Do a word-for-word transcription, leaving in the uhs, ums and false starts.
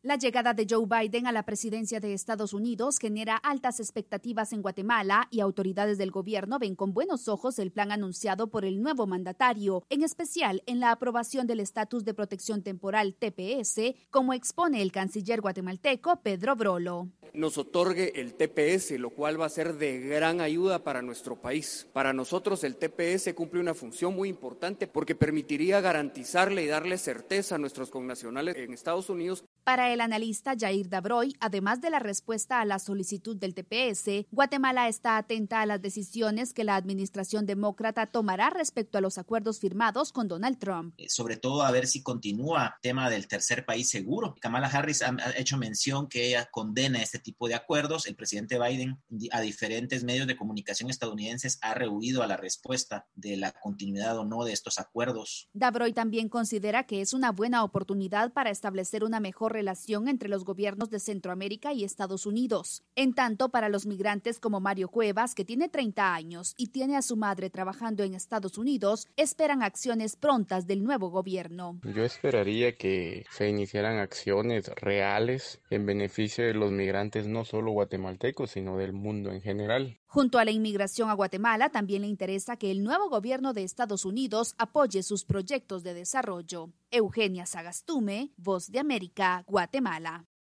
La llegada de Joe Biden a la presidencia de Estados Unidos genera altas expectativas en Guatemala y autoridades del gobierno ven con buenos ojos el plan anunciado por el nuevo mandatario, en especial en la aprobación del estatus de protección temporal T P S, como expone el canciller guatemalteco Pedro Brolo. Nos otorgue el T P S, lo cual va a ser de gran ayuda para nuestro país. Para nosotros el T P S cumple una función muy importante porque permitiría garantizarle y darle certeza a nuestros connacionales en Estados Unidos. Para el analista Jair Dabroy, además de la respuesta a la solicitud del T P S, Guatemala está atenta a las decisiones que la administración demócrata tomará respecto a los acuerdos firmados con Donald Trump. Sobre todo a ver si continúa el tema del tercer país seguro. Kamala Harris ha hecho mención que ella condena este tipo de acuerdos. El presidente Biden a diferentes medios de comunicación estadounidenses ha rehuido a la respuesta de la continuidad o no de estos acuerdos. Dabroy también considera que es una buena oportunidad para establecer una mejor relación entre los gobiernos de Centroamérica y Estados Unidos. En tanto, para los migrantes como Mario Cuevas, que tiene treinta años y tiene a su madre trabajando en Estados Unidos, esperan acciones prontas del nuevo gobierno. Yo esperaría que se iniciaran acciones reales en beneficio de los migrantes, no solo guatemaltecos, sino del mundo en general. Junto a la inmigración a Guatemala, también le interesa que el nuevo gobierno de Estados Unidos apoye sus proyectos de desarrollo. Eugenia Sagastume, Voz de América, Guatemala.